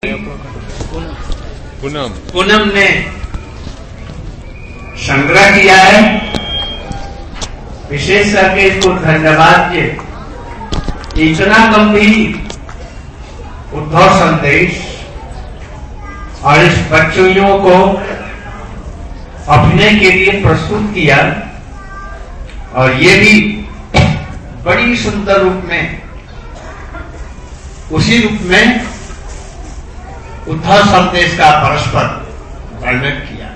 पूनम ने संग्रह किया है। विशेष करके इसको धन्यवाद के इतना गंभीर उद्धव संदेश और इस बच्चों को अभिनय के लिए प्रस्तुत किया और ये भी बड़ी सुंदर रूप में, उसी रूप में उद्धव संदेश का परस्पर वर्णन किया।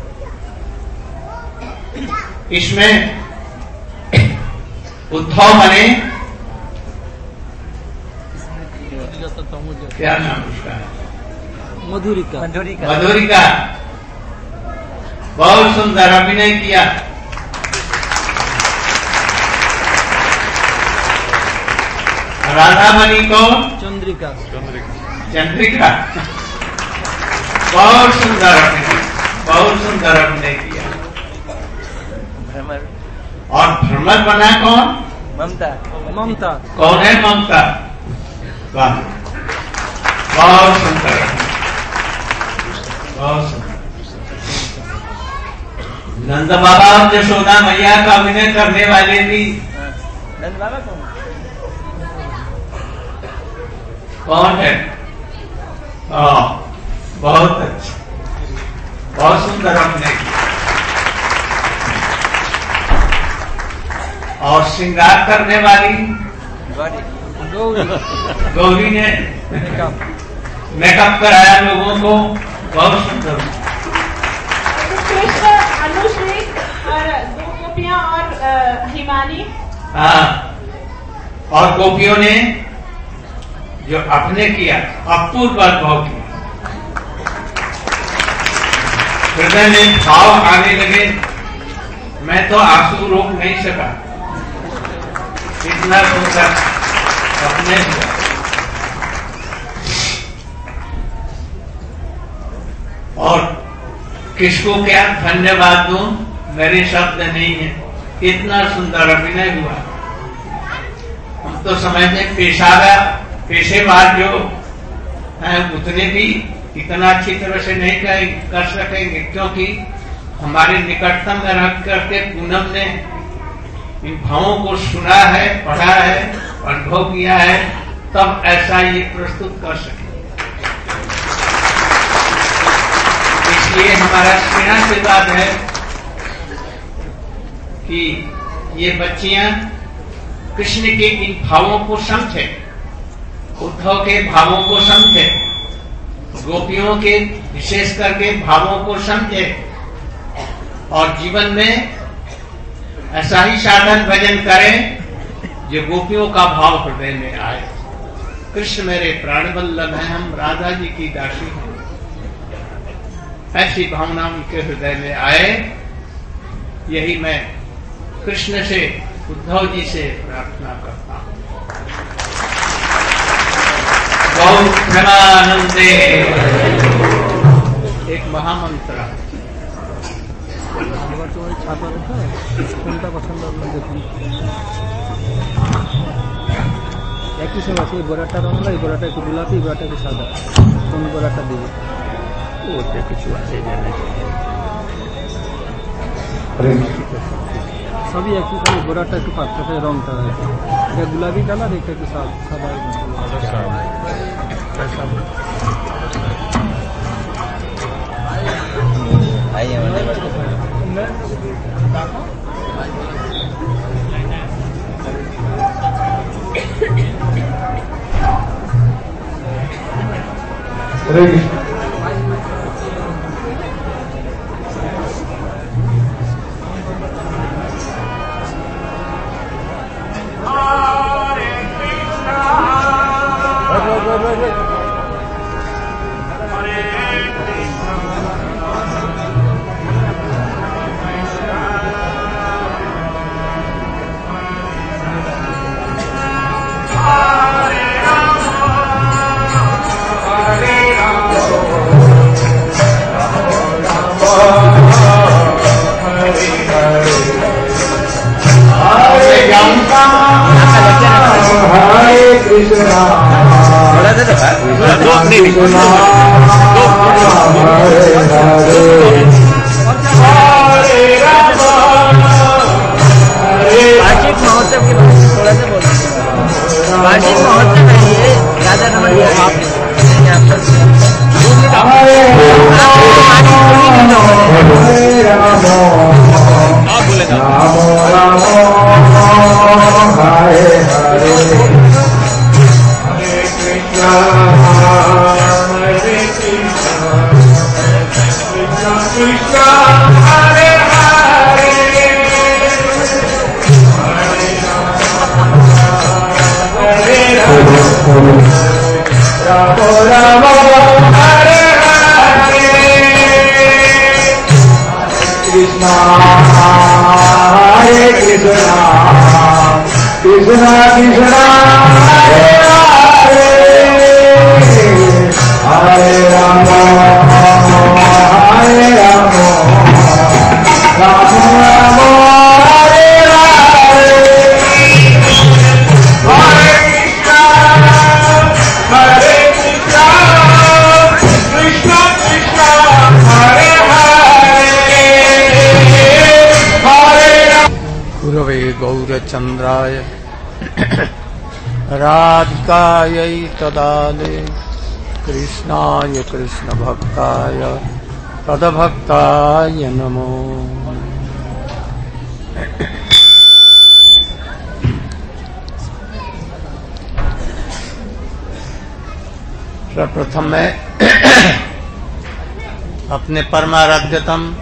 इसमें उद्धव बने, क्या नाम उसका है, मधुरिका बहुत सुंदर अभिनय किया। राधा बनी को चंद्रिका बहुत सुंदर अभिनय किया। और भ्रमर बना कौन? ममता। कौन है ममता? वाह, बहुत सुंदर। नंद बाबा और यशोदा मैया का अभिनय करने वाले भी नंद बाबा कौन है? बहुत अच्छा, बहुत सुंदर अभिनय किया। और श्रृंगार करने वाली गौरी ने मेकअप कराया लोगों को, बहुत सुंदर। अनुश्री और दो गोपियां और हिमानी। हाँ, और गोपियों ने जो अभिनय किया अपूर्व अनुभव किया। हृदय में भाव आने लगे, मैं तो आंसू रोक नहीं सका, इतना सुंदर अभिनय हुआ। और किसको क्या धन्यवाद दूं, मेरे शब्द नहीं है, इतना सुंदर अभिनय हुआ। हम तो समझते पेशेवर जो हैं उतने भी इतना अच्छी तरह से नहीं कर सकेंगे, क्योंकि हमारे निकटतम में रह करके पूनम ने इन भावों को सुना है, पढ़ा है, अनुभव किया है, तब ऐसा ये प्रस्तुत कर सके। इसलिए हमारा आशीर्वाद है कि ये बच्चियां कृष्ण के इन भावों को समझे, उद्धव के भावों को समझे, गोपियों के विशेष करके भावों को समझे और जीवन में ऐसा ही साधन भजन करें जो गोपियों का भाव हृदय में आए। कृष्ण मेरे प्राण वल्लभ हैं, हम राधा जी की दासी हैं, ऐसी भावना उनके हृदय में आए। यही मैं कृष्ण से, उद्धव जी से प्रार्थना करता हूं। गौ प्रेमानंदे एक महामंत्र। एक ही समय से गोराटा रंग ला, गोराटा একটু গোলাপি, গোরাটা একটু সাদা, কোন গোরাটা দিবে ওতে কিছু আছে জানা সবই একই, খালি গোরাটা একটু পাতলা রংটা আছে, এটা গোলাপি কালার, এটা একটু সাদা। आइए Hare Krishna दो नहीं वार्षिक महोत्सव के बारे में थोड़ा सा बोल वार्षिक महोत्सव है ये राधा रमन गौरचंद्राय राधिकायै तदाले कृष्णाय कृष्ण भक्ताय तदभक्ताय नमो। सर्वप्रथम मैं अपने परमाराध्यतम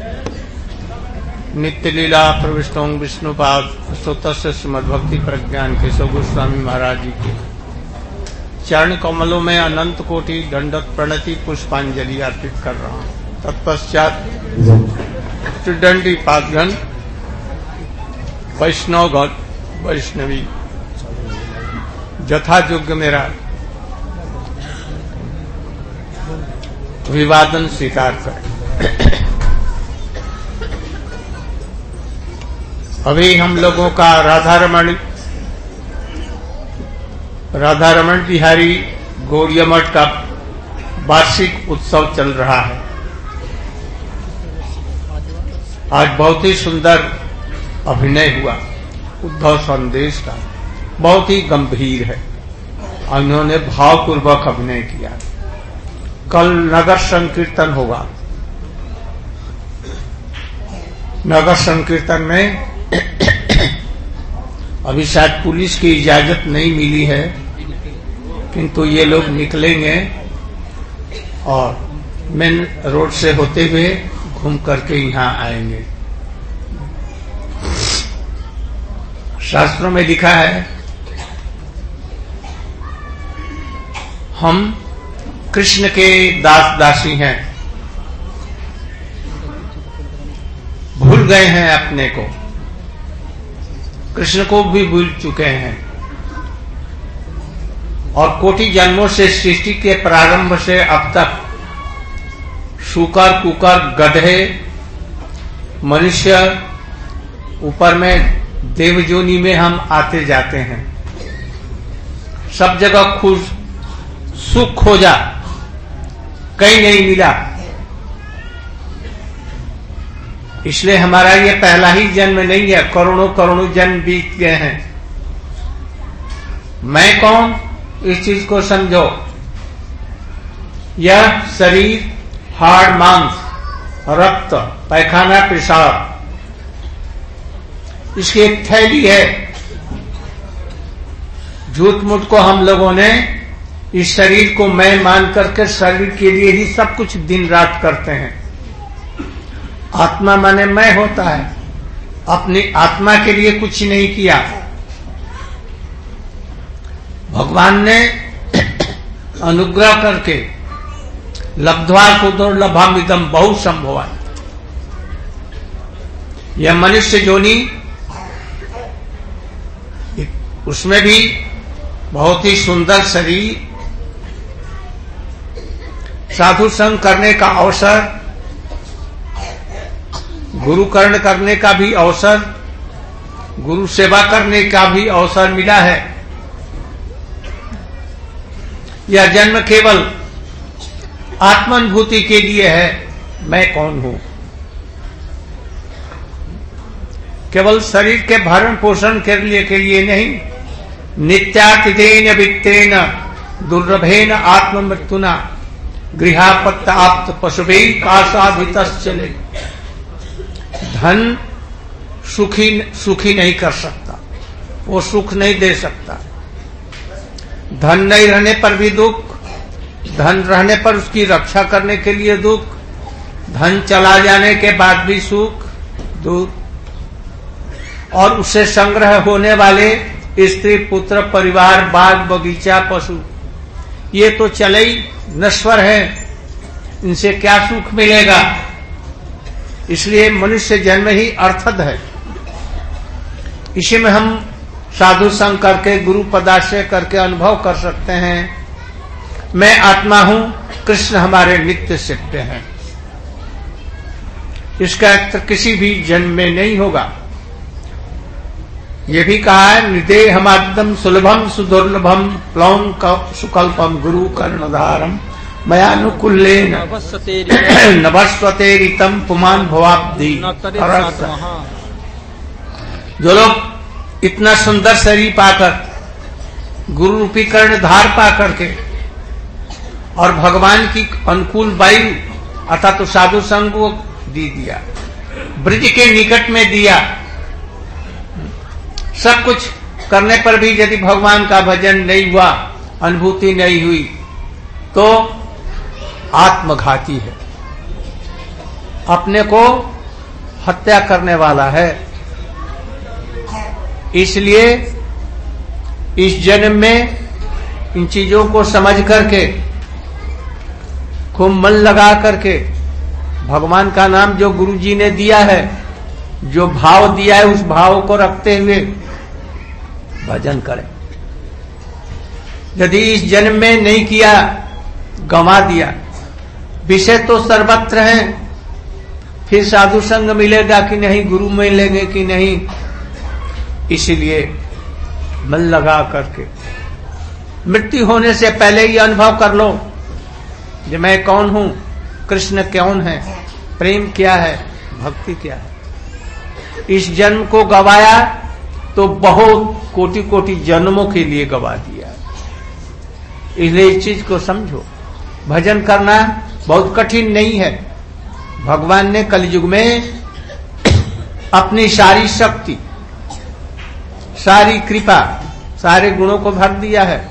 नित्य लीला प्रविष्टों विष्णुपाद स्तोत्र श्रीमद्भक्ति प्रज्ञान केशव गोस्वामी महाराज जी के चरण कमलों में अनंत कोटि दंडक प्रणति पुष्पांजलि अर्पित कर रहा हूँ। तत्पश्चात त्रिदंडी पादगण वैष्णवगण वैष्णवी यथायोग्य मेरा अभिवादन स्वीकार करें। अभी हम लोगों का राधा रमण बिहारी गौड़िया मठ का वार्षिक उत्सव चल रहा है। आज बहुत ही सुंदर अभिनय हुआ उद्धव संदेश का, बहुत ही गंभीर है। उन्होंने भावपूर्वक अभिनय किया। कल नगर संकीर्तन होगा। नगर संकीर्तन में अभी शायद पुलिस की इजाजत नहीं मिली है, किंतु ये लोग निकलेंगे और मेन रोड से होते हुए घूम करके यहाँ आएंगे। शास्त्रों में लिखा है हम कृष्ण के दास दासी हैं, भूल गए हैं अपने को, कृष्ण को भी भूल चुके हैं और कोटि जन्मों से सृष्टि के प्रारंभ से अब तक शुकर कुकर गधे मनुष्य ऊपर में देवजोनी में हम आते जाते हैं। सब जगह खुश सुख खोजा, कहीं नहीं मिला। इसलिए हमारा ये पहला ही जन्म नहीं है, करोड़ों करोड़ों जन्म बीत गए हैं। मैं कौन, इस चीज को समझो। यह शरीर, हाड़ मांस, रक्त, पैखाना, पेशाब, इसकी एक थैली है। झूठ मूठ को हम लोगों ने इस शरीर को मैं मान करके शरीर के लिए ही सब कुछ दिन रात करते हैं। आत्मा माने मैं होता है, अपनी आत्मा के लिए कुछ नहीं किया। भगवान ने अनुग्रह करके लब्ध्वा को दुर्लभमिदं बहु संभवा, यह मनुष्य जोनी, उसमें भी बहुत ही सुंदर शरीर, साधु संग करने का अवसर, गुरु कर्ण करने का भी अवसर, गुरु सेवा करने का भी अवसर मिला है। यह जन्म केवल आत्मानुभूति के लिए है, मैं कौन हूं। केवल शरीर के भरण पोषण के लिए नहीं, नित्यातिथेन वित्तेन दुर्लभेन आत्ममृत्युना गृहापत्त आप्त पशुभि काशाभितश्चले। धन सुखी नहीं कर सकता, वो सुख नहीं दे सकता। धन नहीं रहने पर भी दुख, धन रहने पर उसकी रक्षा करने के लिए दुख, धन चला जाने के बाद भी सुख दुख, और उससे संग्रह होने वाले स्त्री पुत्र परिवार बाग बगीचा पशु, ये तो चले ही नश्वर है, इनसे क्या सुख मिलेगा। इसलिए मनुष्य जन्म ही अर्थद है। इसी में हम साधु संग करके गुरु पदाश्रय करके अनुभव कर सकते हैं, मैं आत्मा हूं, कृष्ण हमारे नित्य सत्य हैं। इसका अर्थ किसी भी जन्म में नहीं होगा। ये भी कहा है, निदेहमाद्यम सुलभम सुदुर्लभम प्लौम सुकल्पम गुरु कर्णधारम मयानुकूल्येन नभस्वतेरितम पुमान भवाब्धि। जो लोग इतना सुंदर शरीर पाकर, गुरु रूपी कर्णधार पाकर के और भगवान की अनुकूल वायु अर्थात तो साधु संग को दिया, ब्रज के निकट में दिया, सब कुछ करने पर भी यदि भगवान का भजन नहीं हुआ, अनुभूति नहीं हुई, तो आत्मघाती है, अपने को हत्या करने वाला है। इसलिए इस जन्म में इन चीजों को समझ करके, खूब मन लगा करके, भगवान का नाम जो गुरु जी ने दिया है, जो भाव दिया है, उस भाव को रखते हुए भजन करें। यदि इस जन्म में नहीं किया, गंवा दिया। विषय तो सर्वत्र हैं, फिर साधु संग मिलेगा कि नहीं, गुरु मिलेंगे कि नहीं। इसलिए मन लगा करके मृत्यु होने से पहले ही अनुभव कर लो कि मैं कौन हूं, कृष्ण कौन है, प्रेम क्या है, भक्ति क्या है। इस जन्म को गवाया तो बहुत कोटि कोटि जन्मों के लिए गवा दिया। इसलिए इस चीज को समझो, भजन करना बहुत कठिन नहीं है। भगवान ने कलयुग में अपनी सारी शक्ति, सारी कृपा, सारे गुणों को भर दिया है।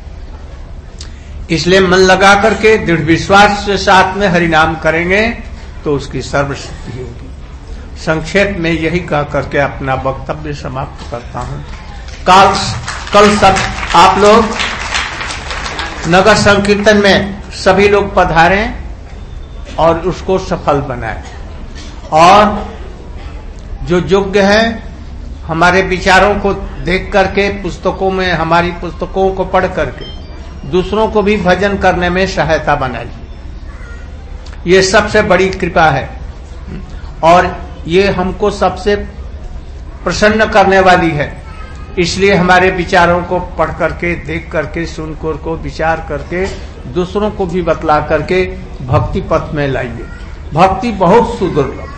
इसलिए मन लगा करके दृढ़ विश्वास के साथ में हरिनाम करेंगे तो उसकी सर्वसिद्धि होगी। संक्षेप में यही कह करके अपना वक्तव्य समाप्त करता हूं। कल तक आप लोग नगर संकीर्तन में सभी लोग पधारें और उसको सफल बनाएं, और जो योग्य है हमारे विचारों को देख करके, पुस्तकों में हमारी पुस्तकों को पढ़ करके दूसरों को भी भजन करने में सहायता बनाइए। ये सबसे बड़ी कृपा है और ये हमको सबसे प्रसन्न करने वाली है। इसलिए हमारे विचारों को पढ़ करके, देख करके, सुन कर को विचार करके दूसरों को भी बतला करके भक्ति पथ में लाइए। भक्ति बहुत सुदुर्लभ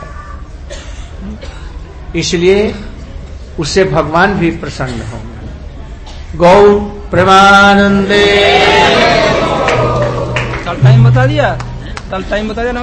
है, इसलिए उससे भगवान भी प्रसन्न होंगे। गौ प्रेमानंदे। कल टाइम बता दिया ना।